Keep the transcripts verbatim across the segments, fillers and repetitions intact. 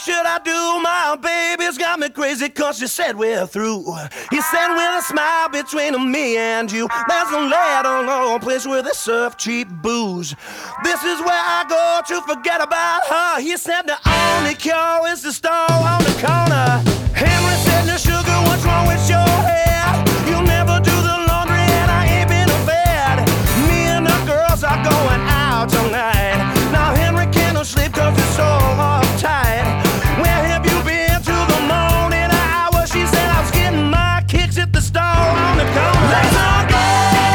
should I do? My baby's got me crazy cause she said we're through. He said with a smile between me and you, there's no let on no place where they serve cheap booze. This is where I go to forget about her. He said the only cure is to store on the corner. Henry said to sugar, what's wrong with your head? You never do the laundry and I ain't been to bed. Me and the girls are going out tonight. Now Henry can't no sleep cause it's so uptight. Where have you been to the morning hour? She said I was getting my kicks at the store on the corner. Let's all go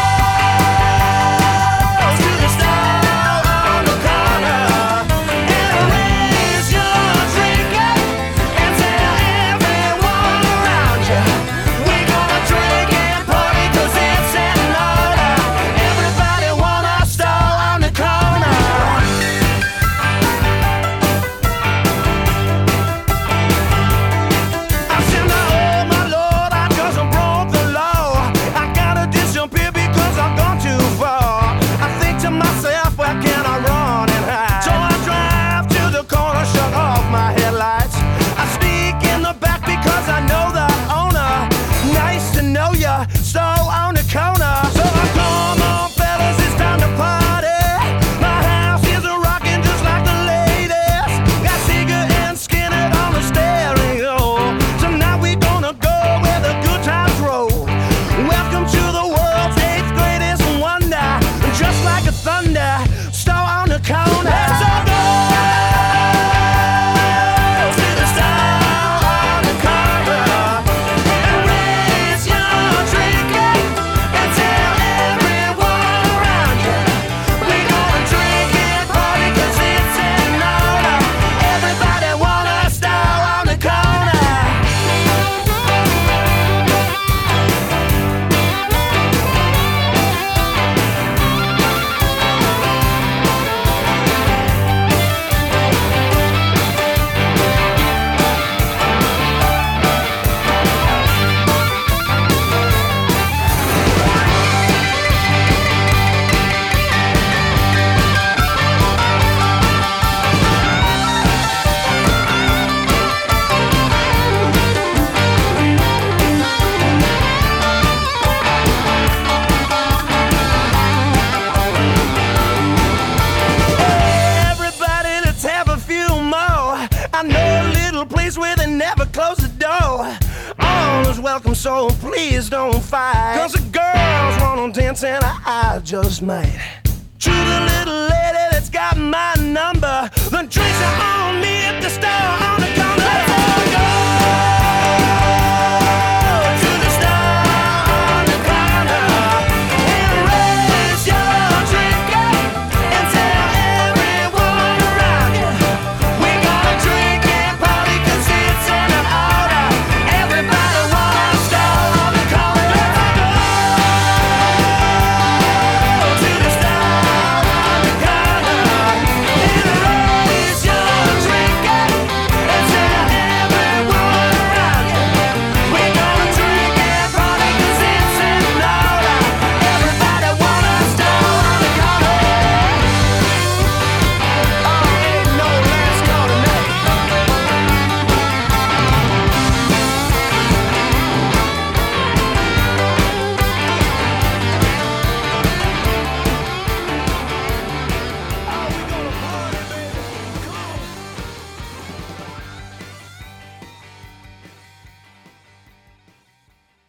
to the store on the corner and raise your drink up and tell everyone around you we gonna drink and party cause it's in order. Everybody want a store on the corner. I said, now, oh my Lord, I just broke the law. I gotta disappear because I've gone too far. I think to myself, where can I run and hide? So I drive to the corner, shut off my headlights. I sneak in the back because I know the owner. Nice to know ya, so on the corner. So I come on, fellas, it's time to party. My house is a rockin' just like the ladies. Got Seeger and Skinner on the stereo. Tonight we gonna go where the good times roll. Welcome to the world's eighth greatest wonder. Just like a thunder, store on the corner. Let's all go to the store on the corner and raise your drink up and tell everyone around you we gonna drink and party cause it's in order. Everybody want a store on the corner. Everybody, let's have a few more. I know a little place where they never close the door. All is welcome, so please don't fight. Cause the girls wanna dance and I, I just might. To the little lady that's got my number, the drinks are